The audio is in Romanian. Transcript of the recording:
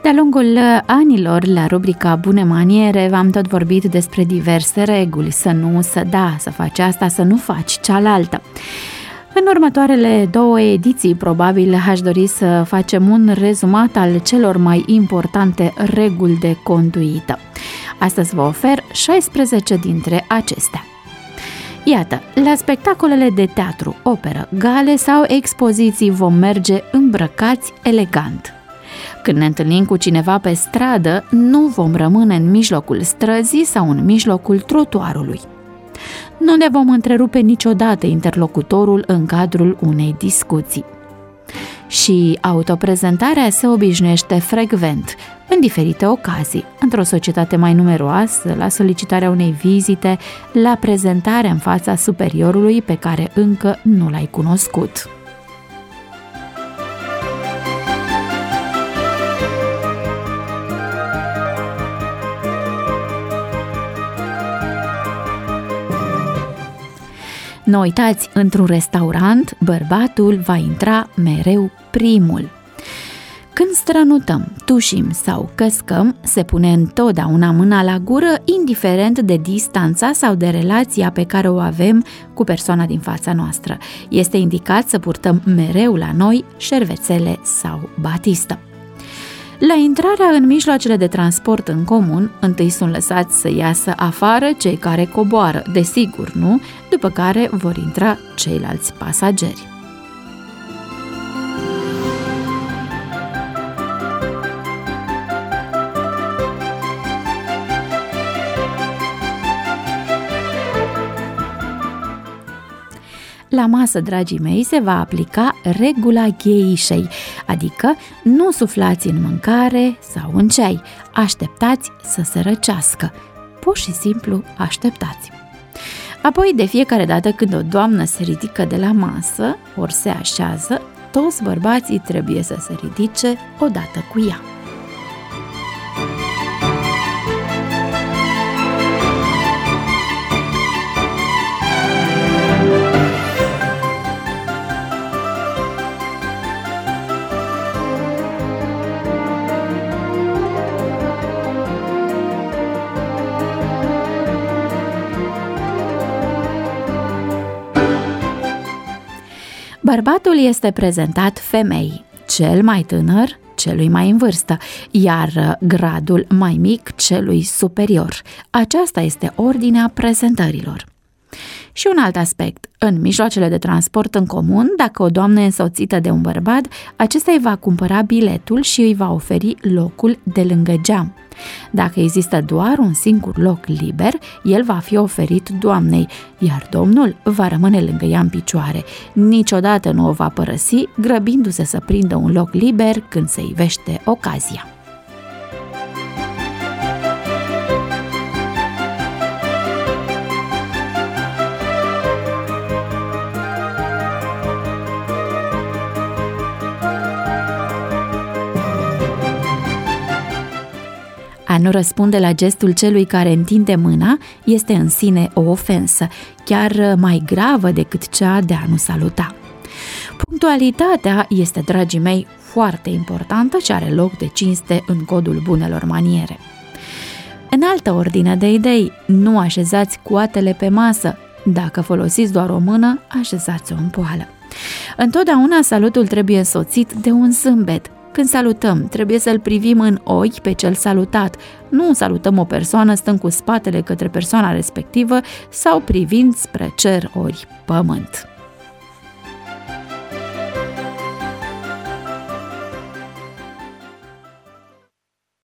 De-a lungul anilor, la rubrica Bune Maniere, v-am tot vorbit despre diverse reguli, să faci asta, să nu faci cealaltă. În următoarele 2 ediții, probabil, aș dori să facem un rezumat al celor mai importante reguli de conduită. Astăzi vă ofer 16 dintre acestea. Iată, la spectacolele de teatru, operă, gale sau expoziții vom merge îmbrăcați elegant. Când ne întâlnim cu cineva pe stradă, nu vom rămâne în mijlocul străzii sau în mijlocul trotuarului. Nu ne vom întrerupe niciodată interlocutorul în cadrul unei discuții. Și autoprezentarea se obișnuiește frecvent, în diferite ocazii, într-o societate mai numeroasă, la solicitarea unei vizite, la prezentarea în fața superiorului pe care încă nu l-ai cunoscut. Nu uitați, într-un restaurant, bărbatul va intra mereu primul. Când strănutăm, tușim sau căscăm, se pune întotdeauna mâna la gură, indiferent de distanța sau de relația pe care o avem cu persoana din fața noastră. Este indicat să purtăm mereu la noi șervețele sau batistă. La intrarea în mijloacele de transport în comun, întâi sunt lăsați să iasă afară cei care coboară, desigur, nu? După care vor intra ceilalți pasageri. La masă, dragii mei, se va aplica regula gheișei, adică nu suflați în mâncare sau în ceai, așteptați să se răcească, pur și simplu așteptați. Apoi, de fiecare dată când o doamnă se ridică de la masă, ori se așează, toți bărbații trebuie să se ridice odată cu ea. Bărbatul este prezentat femeii, cel mai tânăr celui mai în vârstă, iar gradul mai mic celui superior. Aceasta este ordinea prezentărilor. Și un alt aspect, în mijloacele de transport în comun, dacă o doamnă e însoțită de un bărbat, acesta îi va cumpăra biletul și îi va oferi locul de lângă geam. Dacă există doar un singur loc liber, el va fi oferit doamnei, iar domnul va rămâne lângă ea în picioare. Niciodată nu o va părăsi, grăbindu-se să prindă un loc liber când se ivește ocazia. A nu răspunde la gestul celui care întinde mâna este în sine o ofensă, chiar mai gravă decât cea de a nu saluta. Punctualitatea este, dragii mei, foarte importantă și are loc de cinste în codul bunelor maniere. În altă ordine de idei, nu așezați coatele pe masă. Dacă folosiți doar o mână, așezați-o în poală. Întotdeauna salutul trebuie însoțit de un zâmbet. Când salutăm, trebuie să-l privim în ochi pe cel salutat. Nu salutăm o persoană stând cu spatele către persoana respectivă sau privind spre cer ori pământ.